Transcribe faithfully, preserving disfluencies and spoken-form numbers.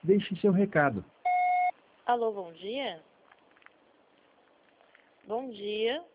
Deixe seu recado. Alô, bom dia? Bom dia.